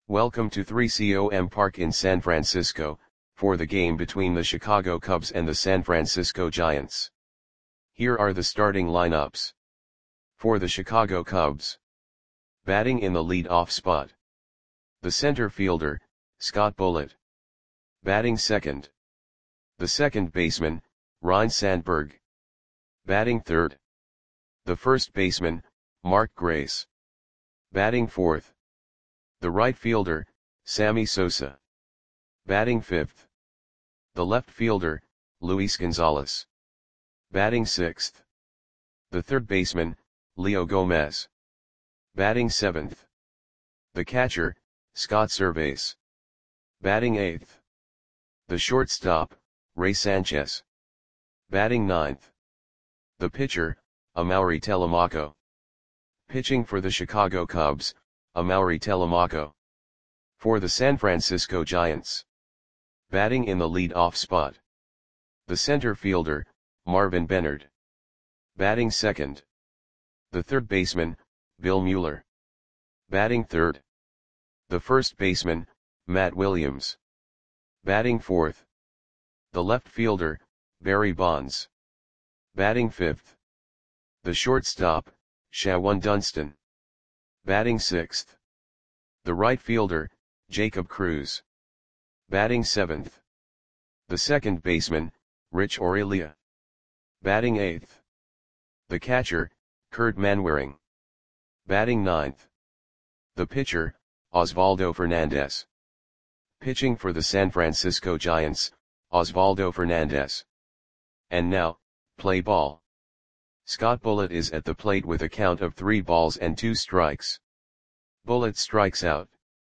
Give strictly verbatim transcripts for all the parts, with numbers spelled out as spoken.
Welcome to three C O M Park in San Francisco, for the game between the Chicago Cubs and the San Francisco Giants. Here are the starting lineups. For the Chicago Cubs. Batting in the lead-off spot. The center fielder, Scott Bullitt. Batting second. The second baseman, Ryne Sandberg. Batting third. The first baseman, Mark Grace. Batting fourth. The right fielder, Sammy Sosa. Batting fifth. The left fielder, Luis Gonzalez. Batting sixth. The third baseman, Leo Gomez. Batting seventh. The catcher, Scott Servais. Batting eighth. The shortstop, Ray Sanchez. Batting ninth. The pitcher, Amaury Telemaco. Pitching for the Chicago Cubs, Amaury Telemaco. For the San Francisco Giants. Batting in the lead-off spot. The center fielder, Marvin Benard. Batting second. The third baseman, Bill Mueller. Batting third. The first baseman, Matt Williams. Batting fourth. The left fielder, Barry Bonds. Batting fifth. The shortstop, Shawon Dunston. Batting sixth. The right fielder, Jacob Cruz. Batting seventh. The second baseman, Rich Aurelia. Batting eighth. The catcher, Kurt Manwaring. Batting ninth. The pitcher, Osvaldo Fernandez. Pitching for the San Francisco Giants, Osvaldo Fernandez. And now, play ball. Scott Bullitt is at the plate with a count of three balls and two strikes. Bullitt strikes out.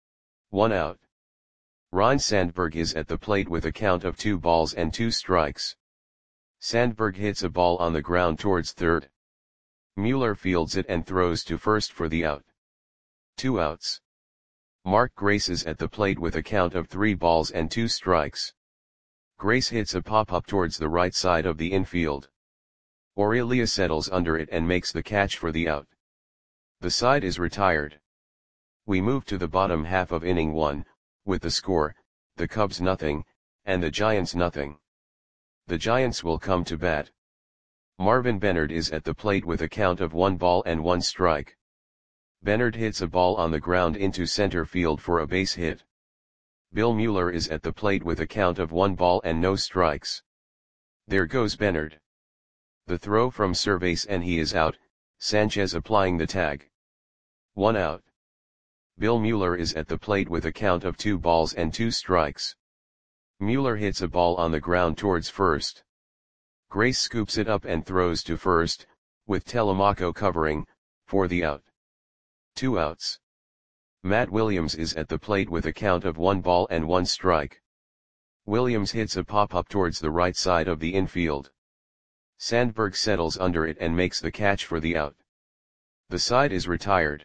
One out. Ryne Sandberg is at the plate with a count of two balls and two strikes. Sandberg hits a ball on the ground towards third. Mueller fields it and throws to first for the out. Two outs. Mark Grace is at the plate with a count of three balls and two strikes. Grace hits a pop-up towards the right side of the infield. Aurelia settles under it and makes the catch for the out. The side is retired. We move to the bottom half of inning one, with the score, the Cubs nothing, and the Giants nothing. The Giants will come to bat. Marvin Benard is at the plate with a count of one ball and one strike. Benard hits a ball on the ground into center field for a base hit. Bill Mueller is at the plate with a count of one ball and no strikes. There goes Benard. The throw from Servais and he is out, Sanchez applying the tag. One out. Bill Mueller is at the plate with a count of two balls and two strikes. Mueller hits a ball on the ground towards first. Grace scoops it up and throws to first, with Telemaco covering, for the out. Two outs. Matt Williams is at the plate with a count of one ball and one strike. Williams hits a pop-up towards the right side of the infield. Sandberg settles under it and makes the catch for the out. The side is retired.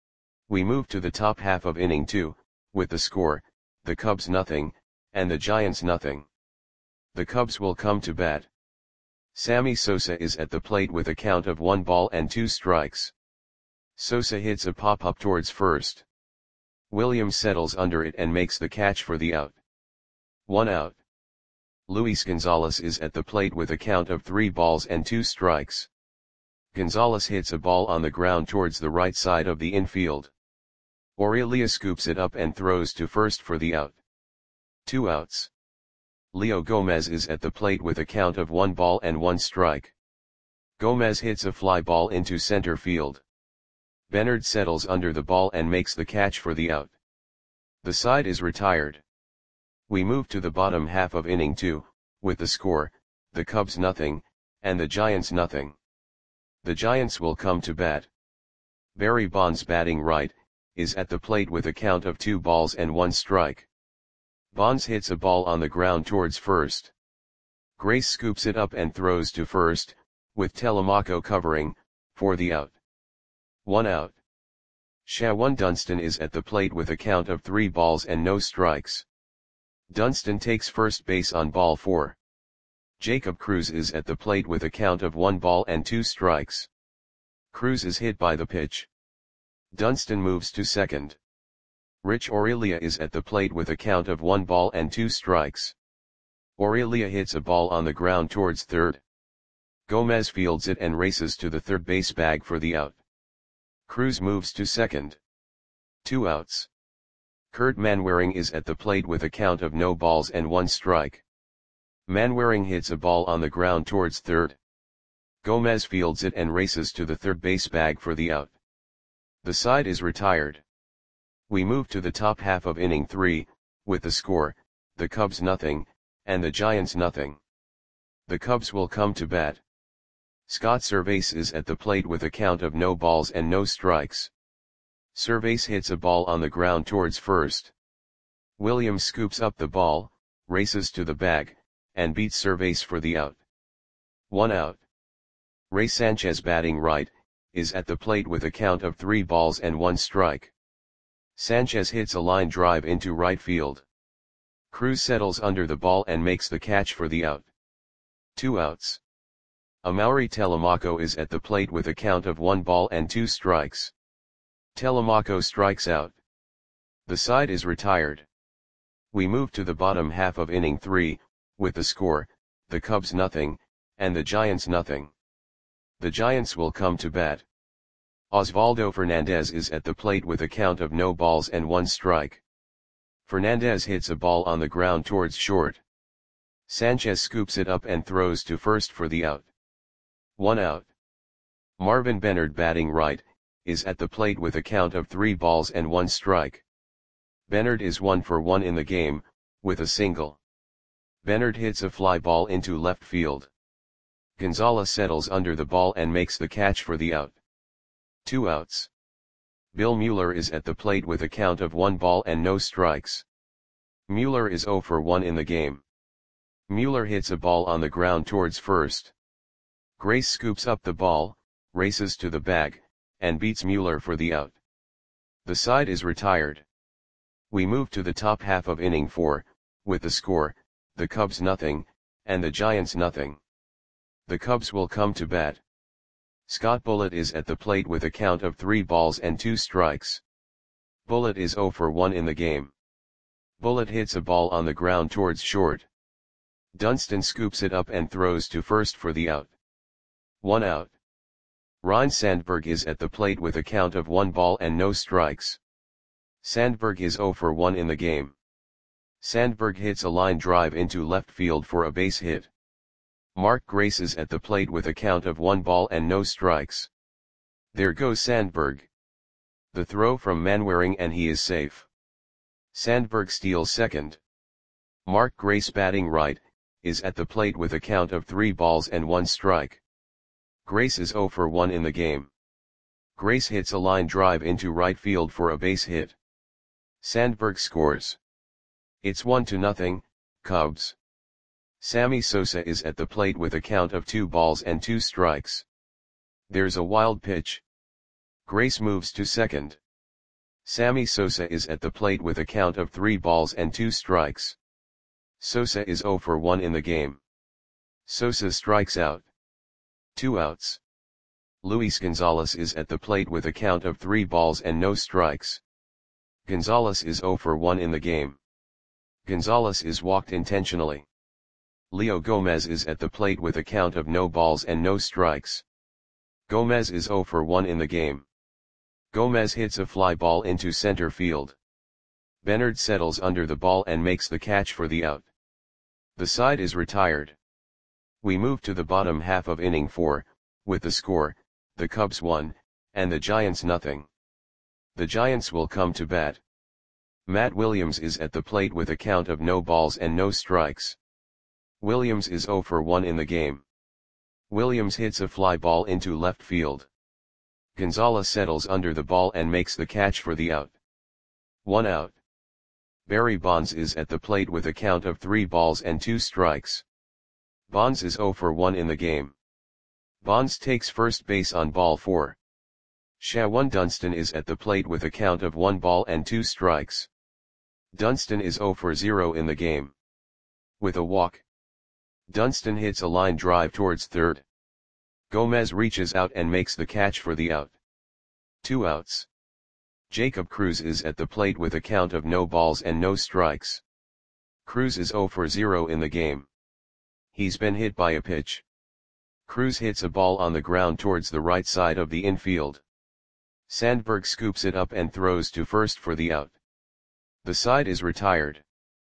We move to the top half of inning two, with the score, the Cubs nothing, and the Giants nothing. The Cubs will come to bat. Sammy Sosa is at the plate with a count of one ball and two strikes. Sosa hits a pop-up towards first. Williams settles under it and makes the catch for the out. One out. Luis Gonzalez is at the plate with a count of three balls and two strikes. Gonzalez hits a ball on the ground towards the right side of the infield. Aurelia scoops it up and throws to first for the out. Two outs. Leo Gomez is at the plate with a count of one ball and one strike. Gomez hits a fly ball into center field. Benard settles under the ball and makes the catch for the out. The side is retired. We move to the bottom half of inning two, with the score, the Cubs nothing, and the Giants nothing. The Giants will come to bat. Barry Bonds batting right, is at the plate with a count of two balls and one strike. Bonds hits a ball on the ground towards first. Grace scoops it up and throws to first, with Telemaco covering, for the out. One out. Shawon Dunston is at the plate with a count of three balls and no strikes. Dunston takes first base on ball four. Jacob Cruz is at the plate with a count of one ball and two strikes. Cruz is hit by the pitch. Dunston moves to second. Rich Aurelia is at the plate with a count of one ball and two strikes. Aurelia hits a ball on the ground towards third. Gomez fields it and races to the third base bag for the out. Cruz moves to second. Two outs. Kurt Manwaring is at the plate with a count of no balls and one strike. Manwaring hits a ball on the ground towards third. Gomez fields it and races to the third base bag for the out. The side is retired. We move to the top half of inning three, with the score, the Cubs nothing, and the Giants nothing. The Cubs will come to bat. Scott Servais is at the plate with a count of no balls and no strikes. Servais hits a ball on the ground towards first. Williams scoops up the ball, races to the bag, and beats Servais for the out. One out. Ray Sanchez, batting right, is at the plate with a count of three balls and one strike. Sanchez hits a line drive into right field. Cruz settles under the ball and makes the catch for the out. Two outs. Amaury Telemaco is at the plate with a count of one ball and two strikes. Telemaco strikes out. The side is retired. We move to the bottom half of inning three, with the score, the Cubs nothing, and the Giants nothing. The Giants will come to bat. Osvaldo Fernandez is at the plate with a count of no balls and one strike. Fernandez hits a ball on the ground towards short. Sanchez scoops it up and throws to first for the out. One out. Marvin Bennard, batting right, is at the plate with a count of three balls and one strike. Bennard is one for one in the game, with a single. Bennard hits a fly ball into left field. Gonzalez settles under the ball and makes the catch for the out. Two outs. Bill Mueller is at the plate with a count of one ball and no strikes. Mueller is zero for one in the game. Mueller hits a ball on the ground towards first. Grace scoops up the ball, races to the bag, and beats Mueller for the out. The side is retired. We move to the top half of inning four, with the score, the Cubs nothing, and the Giants nothing. The Cubs will come to bat. Scott Bullitt is at the plate with a count of three balls and two strikes. Bullitt is zero for one in the game. Bullitt hits a ball on the ground towards short. Dunston scoops it up and throws to first for the out. One out. Ryne Sandberg is at the plate with a count of one ball and no strikes. Sandberg is zero for one in the game. Sandberg hits a line drive into left field for a base hit. Mark Grace is at the plate with a count of one ball and no strikes. There goes Sandberg. The throw from Manwaring and he is safe. Sandberg steals second. Mark Grace, batting right, is at the plate with a count of three balls and one strike. Grace is zero for one in the game. Grace hits a line drive into right field for a base hit. Sandberg scores. It's one to nothing, Cubs. Sammy Sosa is at the plate with a count of two balls and two strikes. There's a wild pitch. Grace moves to second. Sammy Sosa is at the plate with a count of three balls and two strikes. Sosa is zero for one in the game. Sosa strikes out. Two outs. Luis Gonzalez is at the plate with a count of three balls and no strikes. Gonzalez is zero for one in the game. Gonzalez is walked intentionally. Leo Gomez is at the plate with a count of no balls and no strikes. Gomez is zero for one in the game. Gomez hits a fly ball into center field. Bennard settles under the ball and makes the catch for the out. The side is retired. We move to the bottom half of inning four, with the score, the Cubs one, and the Giants nothing. The Giants will come to bat. Matt Williams is at the plate with a count of no balls and no strikes. Williams is zero for one in the game. Williams hits a fly ball into left field. Gonzalez settles under the ball and makes the catch for the out. One out. Barry Bonds is at the plate with a count of three balls and two strikes. Bonds is zero for one in the game. Bonds takes first base on ball four. Shawan Dunston is at the plate with a count of one ball and two strikes. Dunston is zero for zero in the game. With a walk, Dunston hits a line drive towards third. Gomez reaches out and makes the catch for the out. Two outs. Jacob Cruz is at the plate with a count of no balls and no strikes. Cruz is zero for zero in the game. He's been hit by a pitch. Cruz hits a ball on the ground towards the right side of the infield. Sandberg scoops it up and throws to first for the out. The side is retired.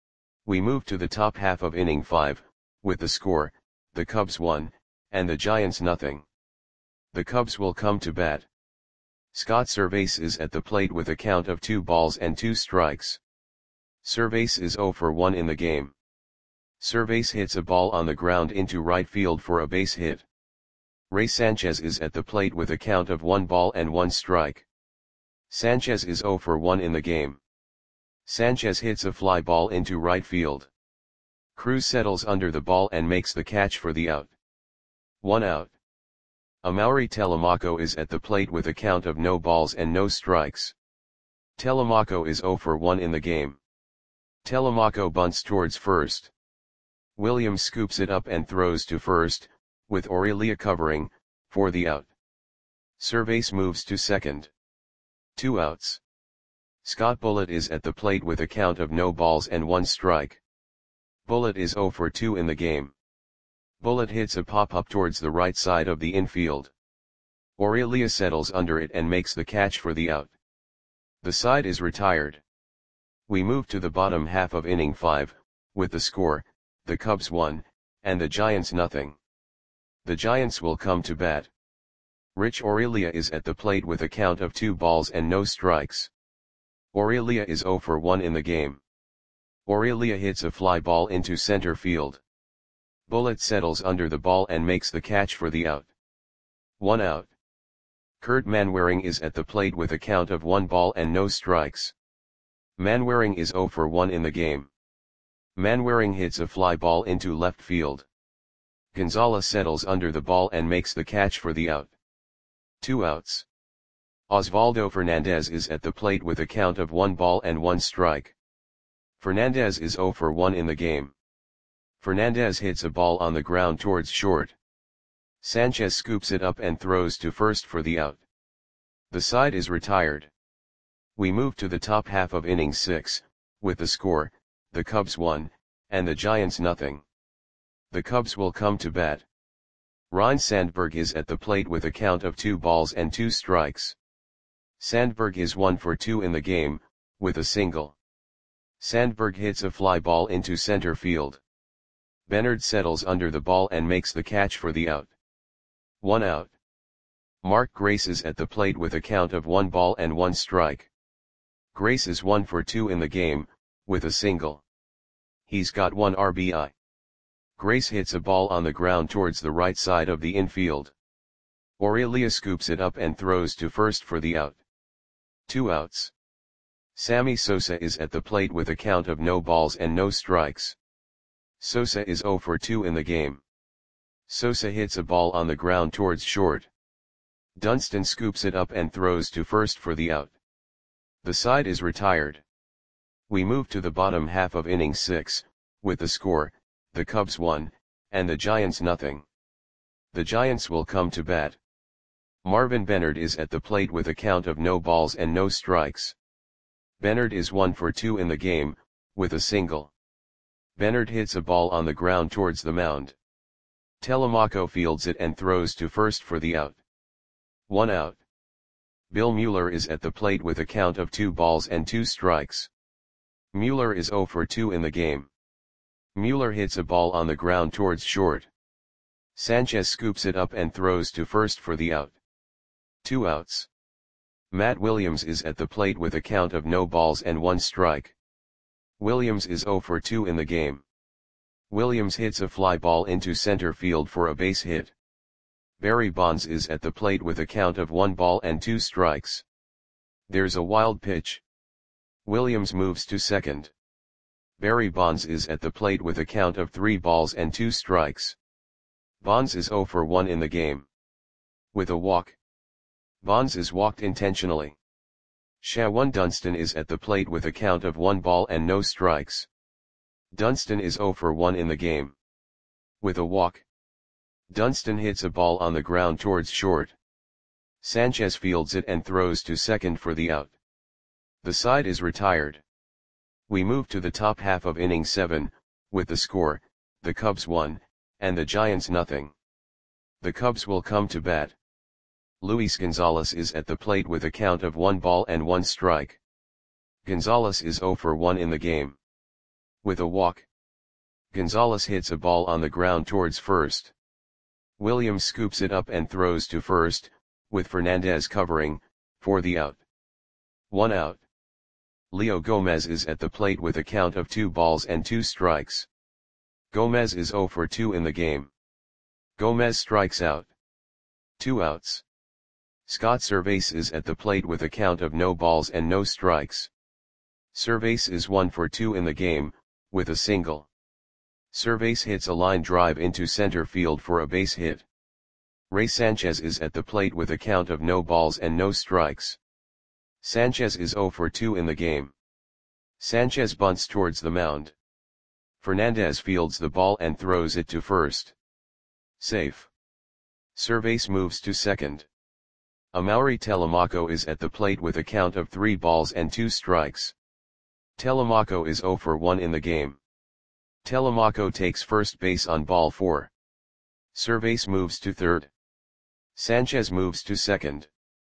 We move to the top half of inning five, with the score, the Cubs one, and the Giants nothing. The Cubs will come to bat. Scott Servais is at the plate with a count of two balls and two strikes. Servais is zero for one in the game. Servais hits a ball on the ground into right field for a base hit. Ray Sanchez is at the plate with a count of one ball and one strike. Sanchez is zero for one in the game. Sanchez hits a fly ball into right field. Cruz settles under the ball and makes the catch for the out. One out. Amaury Telemaco is at the plate with a count of no balls and no strikes. Telemaco is zero for one in the game. Telemaco bunts towards first. Williams scoops it up and throws to first, with Aurelia covering, for the out. Servais moves to second. Two outs. Scott Bullitt is at the plate with a count of no balls and one strike. Bullitt is zero for two in the game. Bullitt hits a pop-up towards the right side of the infield. Aurelia settles under it and makes the catch for the out. The side is retired. We move to the bottom half of inning five, with the score, the Cubs one, and the Giants nothing. The Giants will come to bat. Rich Aurelia is at the plate with a count of two balls and no strikes. Aurelia is zero for one in the game. Aurelia hits a fly ball into center field. Bullitt settles under the ball and makes the catch for the out. One out. Kurt Manwaring is at the plate with a count of one ball and no strikes. Manwaring is zero for one in the game. Manwaring hits a fly ball into left field. Gonzalez settles under the ball and makes the catch for the out. Two outs. Osvaldo Fernandez is at the plate with a count of one ball and one strike. Fernandez is zero for one in the game. Fernandez hits a ball on the ground towards short. Sanchez scoops it up and throws to first for the out. The side is retired. We move to the top half of inning six, with the score, the Cubs one, and the Giants nothing. The Cubs will come to bat. Ryne Sandberg is at the plate with a count of two balls and two strikes. Sandberg is one for two in the game, with a single. Sandberg hits a fly ball into center field. Bernard settles under the ball and makes the catch for the out. One out. Mark Grace is at the plate with a count of one ball and one strike. Grace is one for two in the game, with a single. He's got one R B I. Grace hits a ball on the ground towards the right side of the infield. Aurelia scoops it up and throws to first for the out. Two outs. Sammy Sosa is at the plate with a count of no balls and no strikes. Sosa is zero for two in the game. Sosa hits a ball on the ground towards short. Dunston scoops it up and throws to first for the out. The side is retired. We move to the bottom half of inning six, with the score, the Cubs one, and the Giants nothing. The Giants will come to bat. Marvin Bernard is at the plate with a count of no balls and no strikes. Bernard is one for two in the game, with a single. Bernard hits a ball on the ground towards the mound. Telemaco fields it and throws to first for the out. One out. Bill Mueller is at the plate with a count of two balls and two strikes. Mueller is zero for two in the game. Mueller hits a ball on the ground towards short. Sanchez scoops it up and throws to first for the out. Two outs. Matt Williams is at the plate with a count of no balls and one strike. Williams is zero for two in the game. Williams hits a fly ball into center field for a base hit. Barry Bonds is at the plate with a count of one ball and two strikes. There's a wild pitch. Williams moves to second. Barry Bonds is at the plate with a count of three balls and two strikes. Bonds is zero for one in the game. With a walk. Bonds is walked intentionally. Shawan Dunston is at the plate with a count of one ball and no strikes. Dunston is zero for one in the game. With a walk. Dunston hits a ball on the ground towards short. Sanchez fields it and throws to second for the out. The side is retired. We move to the top half of inning seven, with the score, the Cubs one, and the Giants nothing. The Cubs will come to bat. Luis Gonzalez is at the plate with a count of one ball and one strike. Gonzalez is zero for one in the game. With a walk, Gonzalez hits a ball on the ground towards first. Williams scoops it up and throws to first, with Fernandez covering, for the out. One out. Leo Gomez is at the plate with a count of two balls and two strikes. Gomez is zero for two in the game. Gomez strikes out. Two outs. Scott Servais is at the plate with a count of no balls and no strikes. Servais is one for two in the game, with a single. Servais hits a line drive into center field for a base hit. Ray Sanchez is at the plate with a count of no balls and no strikes. Sanchez is zero for two in the game. Sanchez bunts towards the mound. Fernandez fields the ball and throws it to first. Safe. Servais moves to second. Amaury Telemaco is at the plate with a count of three balls and two strikes. Telemaco is zero for one in the game. Telemaco takes first base on ball four. Servais moves to third. Sanchez moves to second.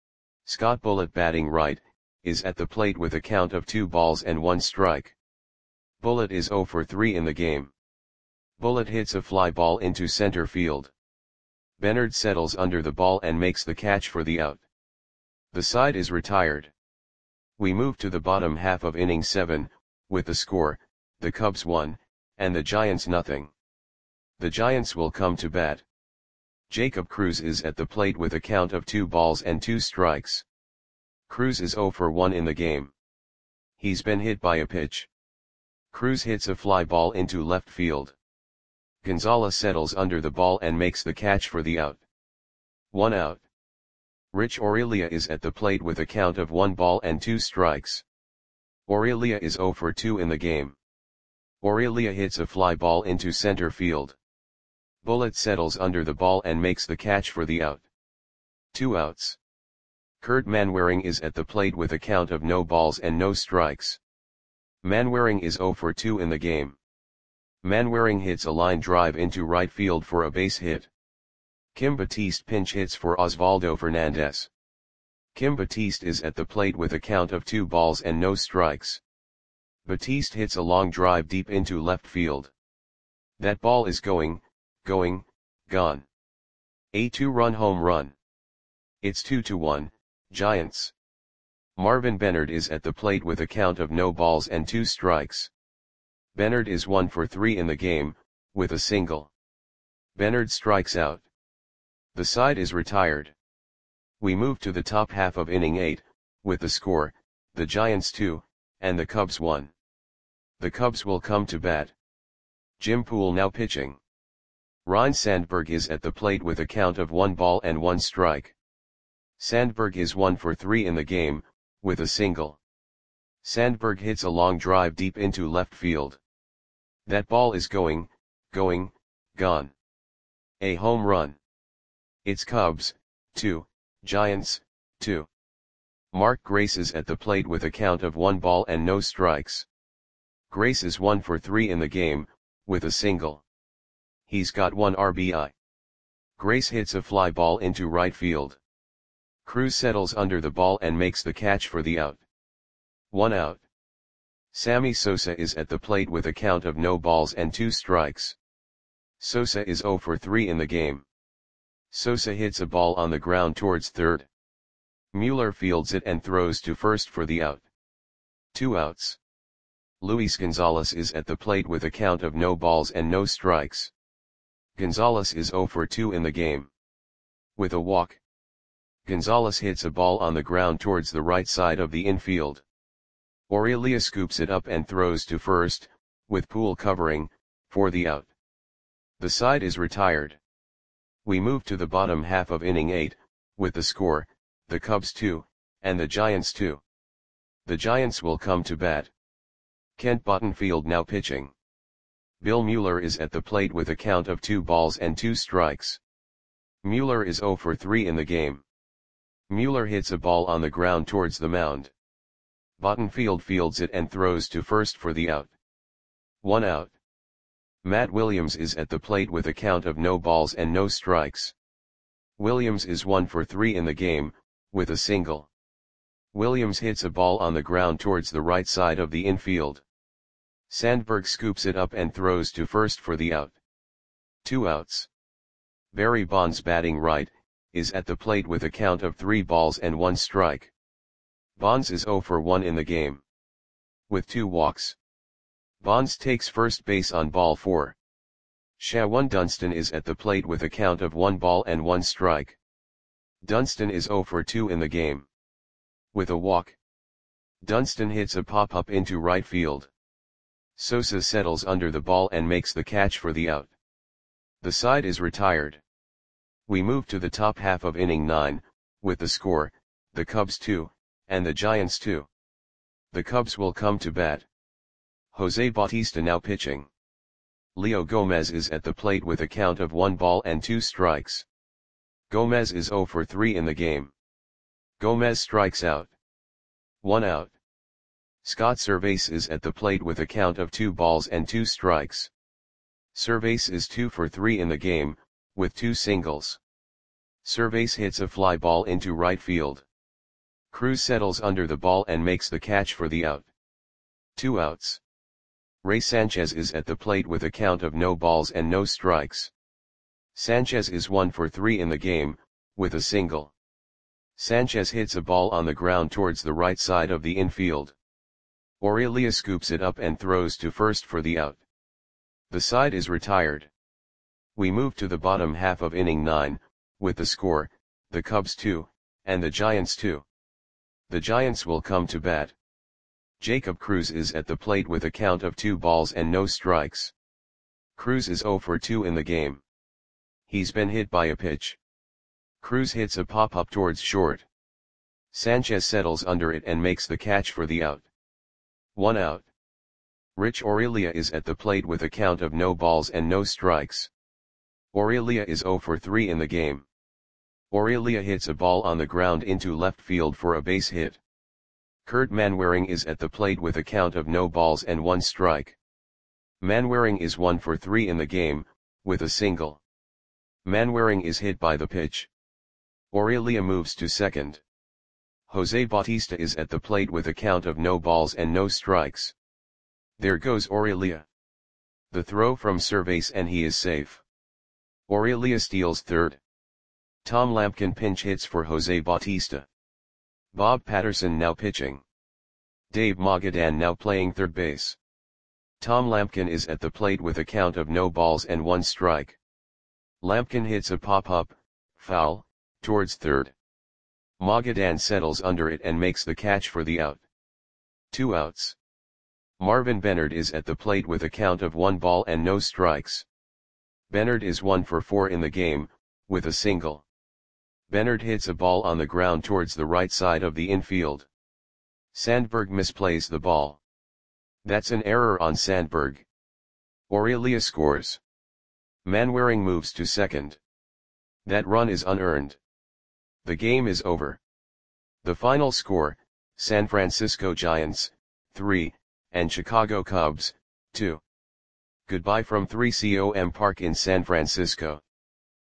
Scott Bullitt, batting right, is at the plate with a count of two balls and one strike. Bullitt is zero for three in the game. Bullitt hits a fly ball into center field. Bernard settles under the ball and makes the catch for the out. The side is retired. We move to the bottom half of inning seven, with the score, the Cubs one, and the Giants nothing. The Giants will come to bat. Jacob Cruz is at the plate with a count of two balls and two strikes. Cruz is zero for one in the game. He's been hit by a pitch. Cruz hits a fly ball into left field. Gonzalez settles under the ball and makes the catch for the out. One out. Rich Aurelia is at the plate with a count of one ball and two strikes. Aurelia is zero for two in the game. Aurelia hits a fly ball into center field. Bullitt settles under the ball and makes the catch for the out. Two outs. Kurt Manwaring is at the plate with a count of no balls and no strikes. Manwaring is zero for two in the game. Manwaring hits a line drive into right field for a base hit. Kim Batiste pinch hits for Osvaldo Fernandez. Kim Batiste is at the plate with a count of two balls and no strikes. Batiste hits a long drive deep into left field. That ball is going, going, gone. A two-run home run. It's two to one, Giants. Marvin Bernard is at the plate with a count of no balls and two strikes. Bernard is one for three in the game, with a single. Bernard strikes out. The side is retired. We move to the top half of inning eight, with the score, the Giants two, and the Cubs one. The Cubs will come to bat. Jim Poole now pitching. Ryne Sandberg is at the plate with a count of one ball and one strike. Sandberg is one for three in the game, with a single. Sandberg hits a long drive deep into left field. That ball is going, going, gone. A home run. It's Cubs, two, Giants, two. Mark Grace is at the plate with a count of one ball and no strikes. Grace is one for three in the game, with a single. He's got one R B I. Grace hits a fly ball into right field. Cruz settles under the ball and makes the catch for the out. One out. Sammy Sosa is at the plate with a count of no balls and two strikes. Sosa is zero for three in the game. Sosa hits a ball on the ground towards third. Mueller fields it and throws to first for the out. Two outs. Luis Gonzalez is at the plate with a count of no balls and no strikes. Gonzalez is zero for two in the game. With a walk, Gonzalez hits a ball on the ground towards the right side of the infield. Aurelia scoops it up and throws to first, with Poole covering, for the out. The side is retired. We move to the bottom half of inning eight, with the score, the Cubs two, and the Giants two. The Giants will come to bat. Kent Bottenfield now pitching. Bill Mueller is at the plate with a count of two balls and two strikes. Mueller is zero for three in the game. Mueller hits a ball on the ground towards the mound. Bottenfield fields it and throws to first for the out. One out. Matt Williams is at the plate with a count of no balls and no strikes. Williams is one for three in the game, with a single. Williams hits a ball on the ground towards the right side of the infield. Sandberg scoops it up and throws to first for the out. Two outs. Barry Bonds, batting right, is at the plate with a count of three balls and one strike. Bonds is oh for one in the game. With two walks. Bonds takes first base on ball four. Shawn Dunston is at the plate with a count of one ball and one strike. Dunston is oh for two in the game. With a walk. Dunston hits a pop-up into right field. Sosa settles under the ball and makes the catch for the out. The side is retired. We move to the top half of inning nine, with the score, the Cubs two, and the Giants two. The Cubs will come to bat. Jose Bautista now pitching. Leo Gomez is at the plate with a count of one ball and two strikes. Gomez is oh for three in the game. Gomez strikes out. One out. Scott Servais is at the plate with a count of two balls and two strikes. Servais is two for three in the game, with two singles. Servais hits a fly ball into right field. Cruz settles under the ball and makes the catch for the out. Two outs. Ray Sanchez is at the plate with a count of no balls and no strikes. Sanchez is one for three in the game, with a single. Sanchez hits a ball on the ground towards the right side of the infield. Aurelia scoops it up and throws to first for the out. The side is retired. We move to the bottom half of inning nine, with the score, the Cubs two, and the Giants two. The Giants will come to bat. Jacob Cruz is at the plate with a count of two balls and no strikes. Cruz is oh for two in the game. He's been hit by a pitch. Cruz hits a pop-up towards short. Sanchez settles under it and makes the catch for the out. One out. Rich Aurelia is at the plate with a count of no balls and no strikes. Aurelia is oh for three in the game. Aurelia hits a ball on the ground into left field for a base hit. Kurt Manwaring is at the plate with a count of no balls and one strike. Manwaring is one for three in the game, with a single. Manwaring is hit by the pitch. Aurelia moves to second. Jose Bautista is at the plate with a count of no balls and no strikes. There goes Aurelia. The throw from Servais and he is safe. Aurelia steals third. Tom Lampkin pinch hits for Jose Bautista. Bob Patterson now pitching. Dave Magadan now playing third base. Tom Lampkin is at the plate with a count of no balls and one strike. Lampkin hits a pop-up, foul, towards third. Magadan settles under it and makes the catch for the out. Two outs. Marvin Bennard is at the plate with a count of one ball and no strikes. Bennard is one for four in the game, with a single. Bennard hits a ball on the ground towards the right side of the infield. Sandberg misplays the ball. That's an error on Sandberg. Aurelia scores. Manwaring moves to second. That run is unearned. The game is over. The final score, San Francisco Giants, three, and Chicago Cubs, two. Goodbye from three C O M Park in San Francisco.